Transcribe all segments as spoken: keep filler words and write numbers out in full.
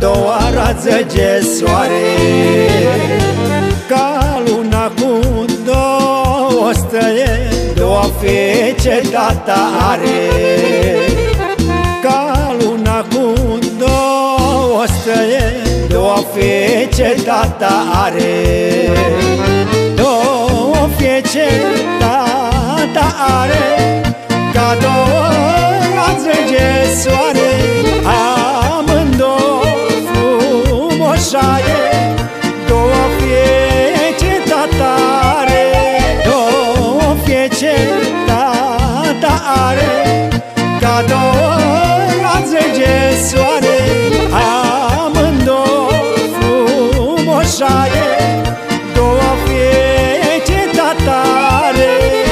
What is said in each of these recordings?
două raze de soare, ca luna cu două stele, două fece tata are. Ca luna cu două stele, două fece tata are. Două fece tata are, ca două raze de soare, amândouă frumoșaie. Două fece tata are, două fece tata are, ca două raze de soare, amândouă frumoșaie. Două fece tata are.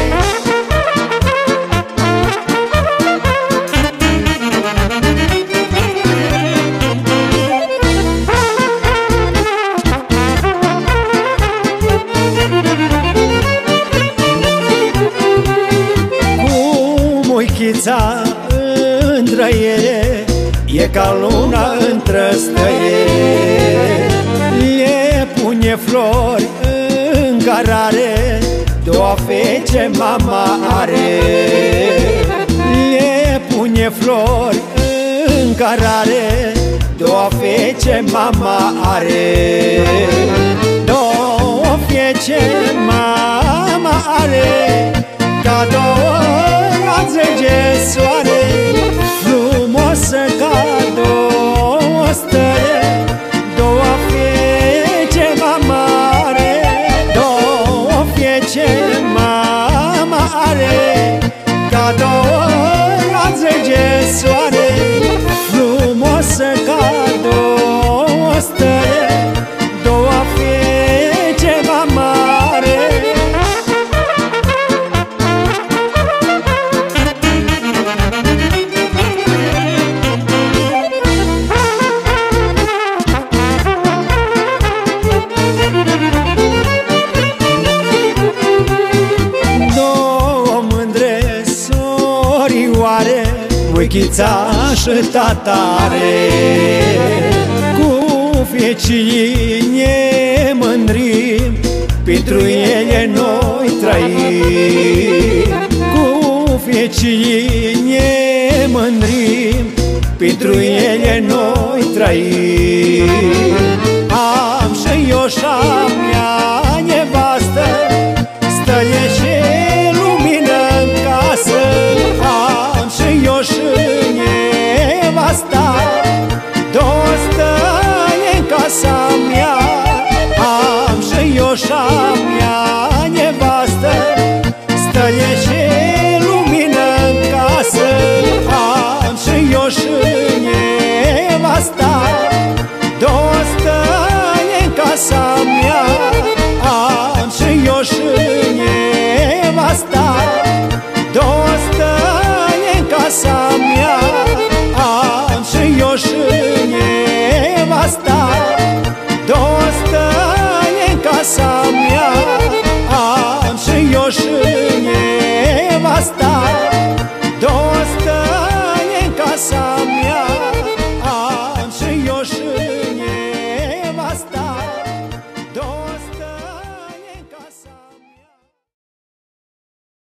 Muichița între ele e ca luna între stele, le pune flori în carare, două fece mama are. Le pune flori în carare, două fece mama are. Două fece mama are, ca două raze de soare, frumoasă ca două stele. Două fece mama are, două fece mama are, ca două raze de soare, frumoasă ca două stele. Două fece mama are. Muichița și tata are, cu fecii ne mândrim, pentru ele noi trăim. Cu fecii ne mândrim, pentru ele noi trăim. Am și eu și-a mea nevastă, stăle și lumină în casă. Am și eu și nevasta, două stăle în casa mea. Am și eu și-a mea nevastă, stăle și lumină în casă. Am și eu și nevasta, două stăle în casa mea. Am și eu și nevasta, două stăle în casa mea. Am și eu și nevasta, două stăle în casa mea. Am și eu și nevasta,